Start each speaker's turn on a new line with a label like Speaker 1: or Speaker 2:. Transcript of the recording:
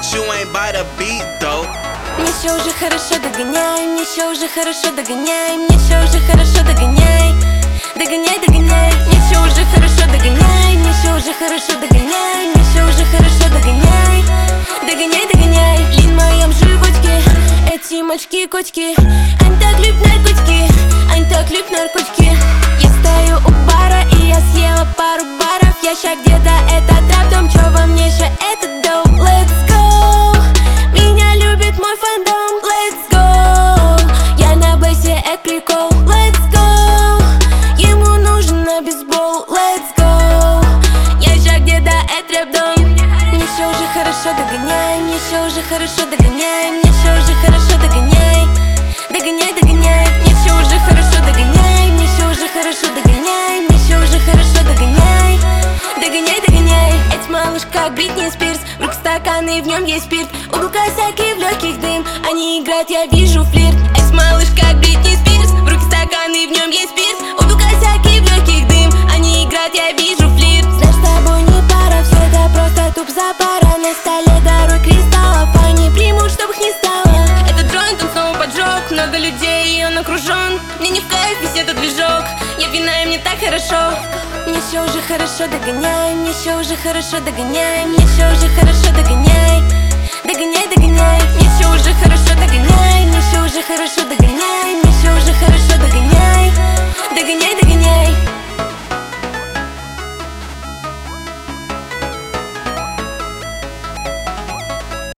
Speaker 1: you ain't by the beat, though.
Speaker 2: Мне все уже хорошо, догоняй, мне все уже хорошо, догоняй, мне все уже хорошо, догоняй, догоняй, догоняй, мне все уже хорошо, догоняй, мне все уже хорошо, догоняй, мне все уже хорошо, догоняй, догоняй, догоняй. Лин в моем животике, эти мальчики-котики, они так любят наркотики, они так любят наркотики. Я стою у бара и я съела пару баров, я ща где-то это траптом, чё во мне ща это доп. Let's go, меня любит мой фандом. Let's go, я на бейсе, это прикол. Let's go, ему нужен на бейсбол. Let's go, я ща где-то это рэп-дом. Мне все уже хорошо, догоняй, мне все уже хорошо, догоняй, мне все уже хорошо, догоняй, догоняй, догоняй, мне все уже хорошо, догоняй, мне все уже хорошо, догоняй, мне все уже хорошо, догоняй, догоняй, догоняй. Эти малыш как Бритни Спирс, в рук стакан и в нем есть спирт, у Букасаки в легких дым, они играют, я вижу флирт. Эти малыш как Бритни Спирс, в руки стакан и в нем есть спирт, у Букасаки в легких дым, они играют, я вижу флирт. Знаешь, с тобой не пара, все это просто туп за пара. На столе дорог кристаллов, они примут, чтоб их не стало. Этот джойнт, он снова поджег, много людей, и он окружен. Мне не в кайф весь этот движок, я пьяна и мне так хорошо. Мне все уже хорошо, догоняй, мне все уже хорошо, догоняй, мне все уже хорошо, догоняй, догоняй, догоняй, мне все уже хорошо, догоняй, мне все уже хорошо, догоняй.